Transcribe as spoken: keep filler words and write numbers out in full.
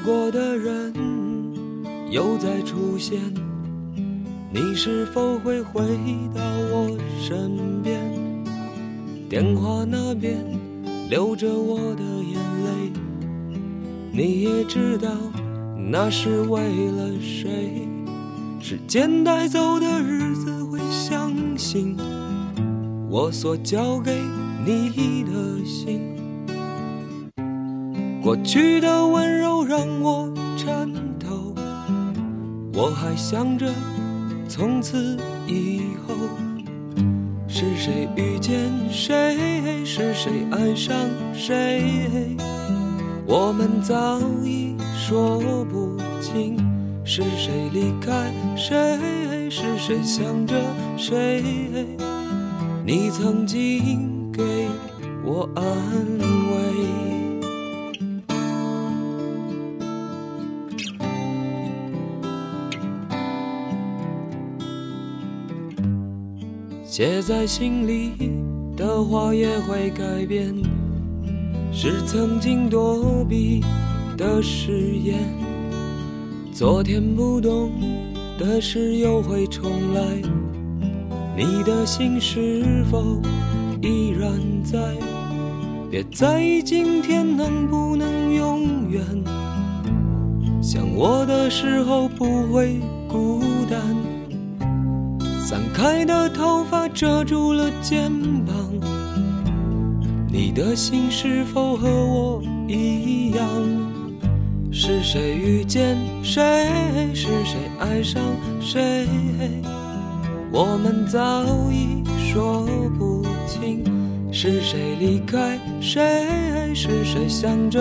过的人又再出现，你是否会回到我身边？电话那边流着我的眼泪，你也知道那是为了谁？时间带走的日子会相信我所交给你的心，过去的温柔让我颤抖，我还想着从此以后是谁遇见谁，是谁爱上谁，我们早已说不清，是谁离开谁，是谁想着谁，你曾经给我安慰。写在心里的话也会改变，是曾经躲避的誓言，昨天不懂的事又会重来，你的心是否依然在？别在意今天能不能永远，想我的时候不会孤单，散开的头发遮住了肩膀，你的心是否和我一样？是谁遇见谁，是谁爱上谁，我们早已说不清，是谁离开谁，是谁想着